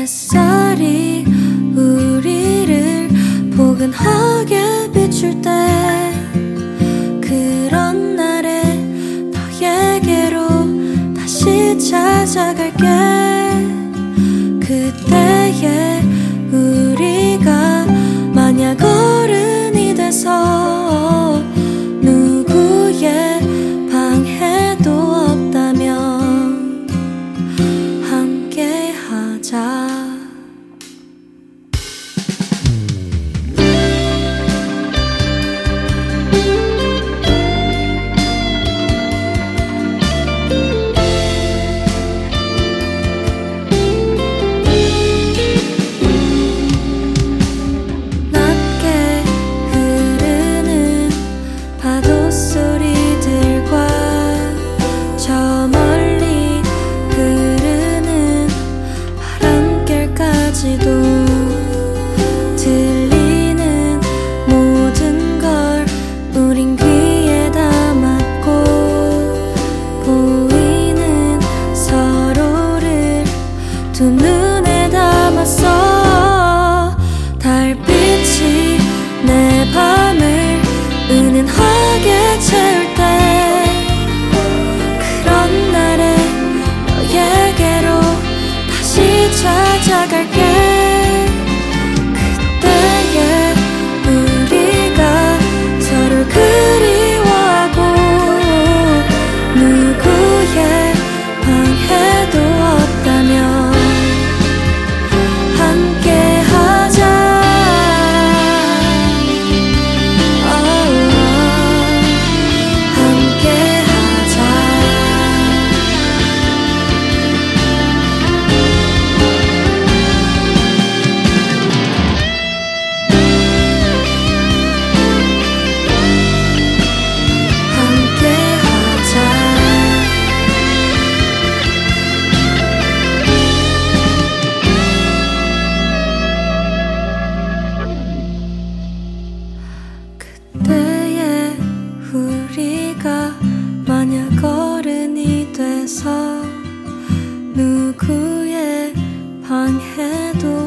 햇살이 우리를 포근하게 비출 때 그런 날에 너에게로 다시 찾아갈게. 그때에 우리가 만약 어른이 돼서 누구의 방해도 없다면 함께 하자. 들리는 모든 걸 우린 귀에 담았고 보이는 서로를 두 눈에 담았어. 달빛이 내 밤을 은은하게 채울 때 그런 날에 너에게로 다시 찾아갈게. 그리워하고 누구의 방해도 없다면 함께 하자. 함께 하자. 그때에 우리가 만약 어른이 돼서 누구의 방해도